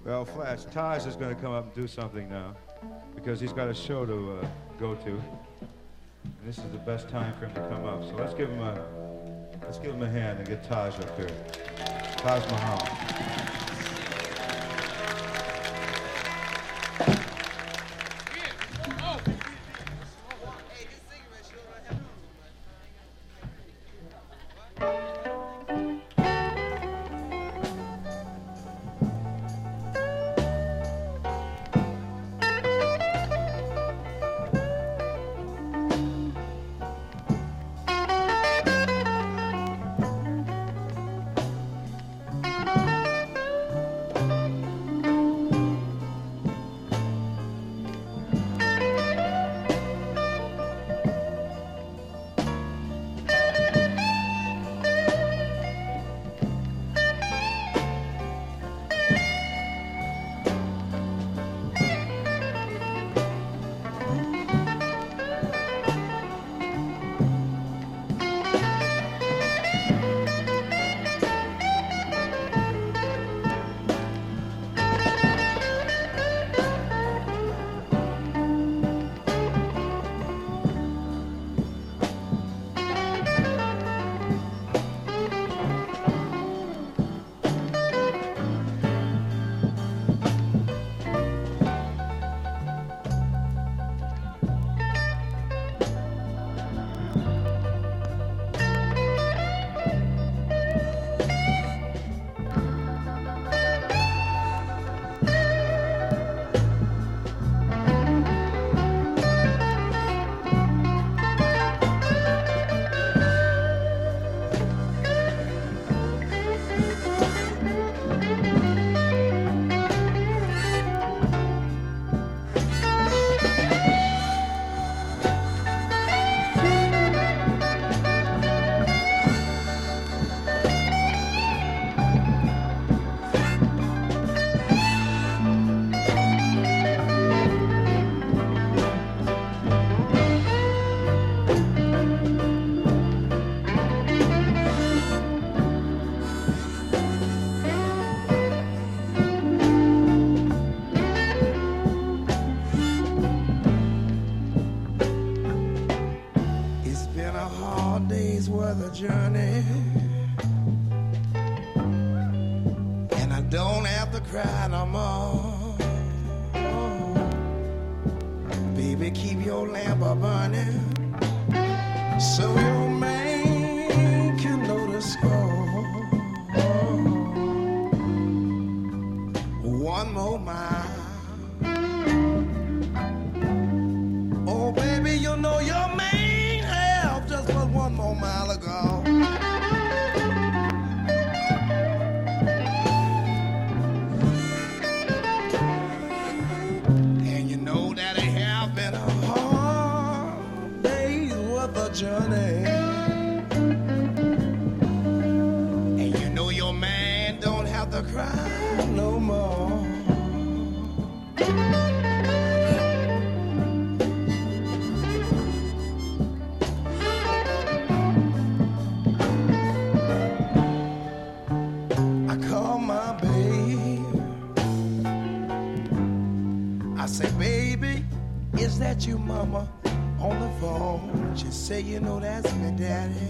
Well, Flash, Taj is going to come up and do something now because he's got a show to go to. And this is the best time for him to come up. So let's give him a hand and get Taj up here. Taj Mahal. Journey, and I don't have to cry no more. Baby, keep your lamp a burning so your man can know the score. One more mile. Oh, baby, you know your man have just but one more mile ago. Journey, and you know your man don't have to cry no more. I call my babe, I say, baby, is that you, mama? On the phone, she say, you know that's me, daddy.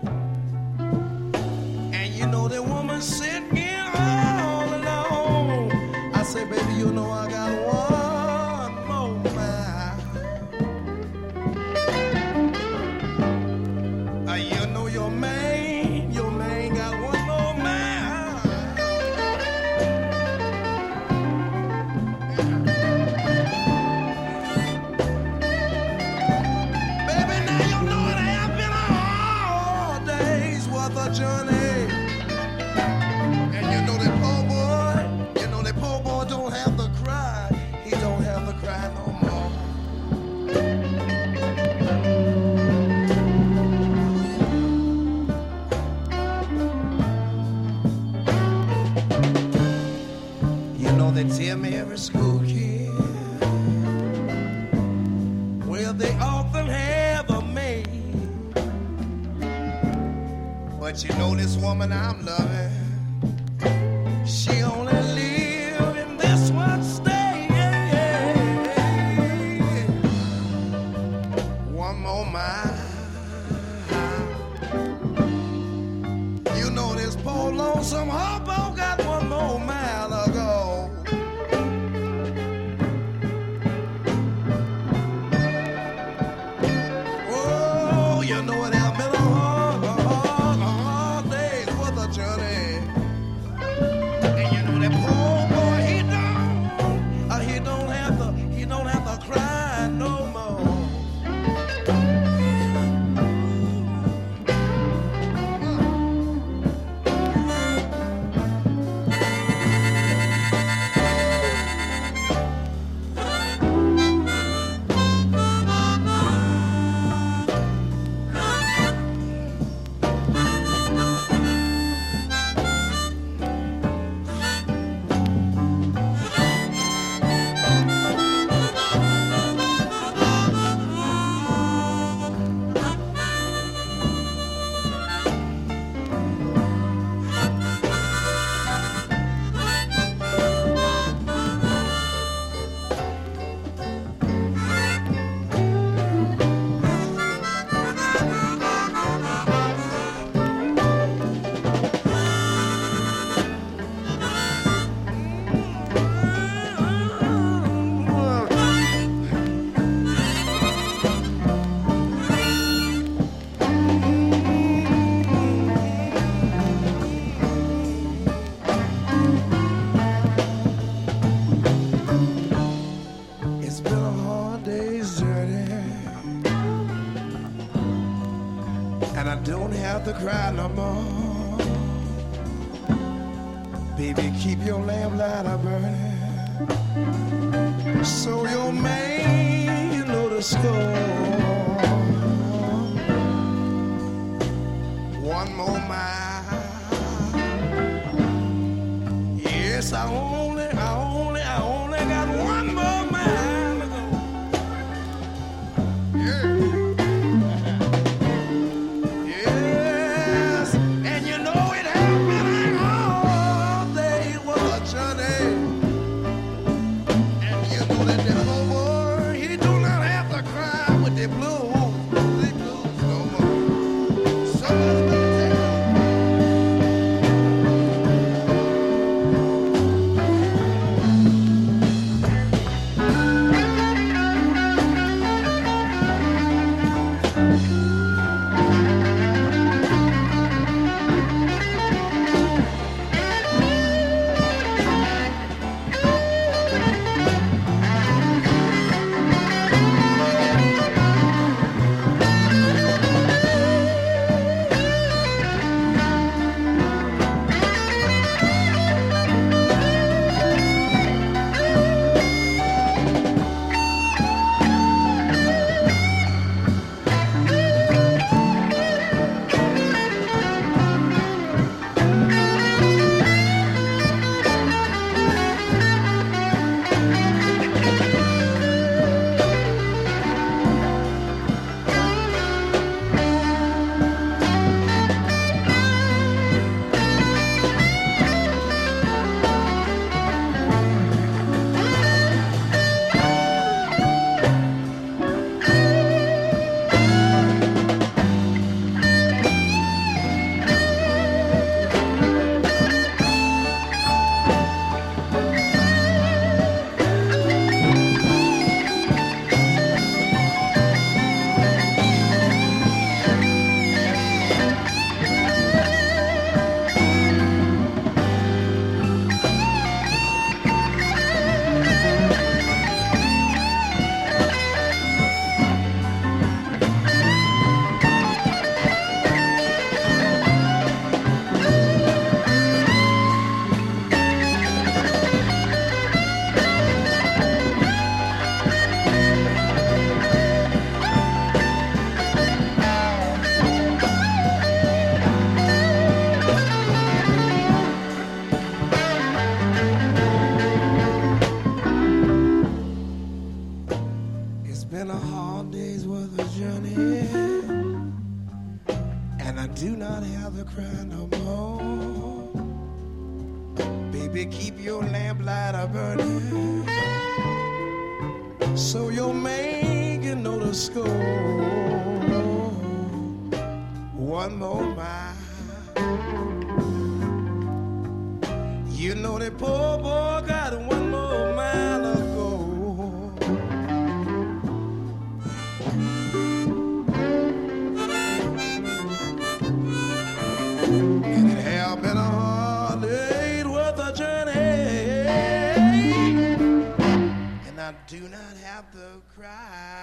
And you know that woman sitting here all alone. I say, baby, you know I got one more mile. You know your man got one more mile. Journey, and you know that poor boy don't have to cry. He don't have to cry no more. You know they tell me every school kid, well, they often have a maid. But you know this woman I'm loving, she only lives in this more mile. You know this poor lonesome hobo got one more mile to go. Oh, you know it has been a hard day's worth of journey. And you know that poor boy, he don't have to cry no more. It's been a hard day's journey, and I don't have to cry no more. Baby, keep your lamplight a burning, so your man, you know the score. One more mile. Yes, I only got one more mile to go. Yeah. Yes, and you know it has been all day was a journey. And you know that the poor boy, he do not have to cry with the blues no more. Somebody better take it. Been a hard day's worth of journey, and I do not have to cry no more. Baby, keep your lamplight a burning, so your man can know the score. one more mile. You know that poor boy got one more mile to go. And it have been a hard day's worth of journey, and I do not have to cry.